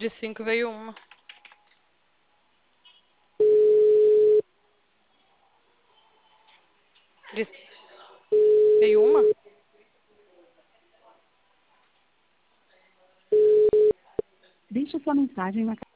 De 5 veio uma. De... Veio uma? Deixe sua mensagem na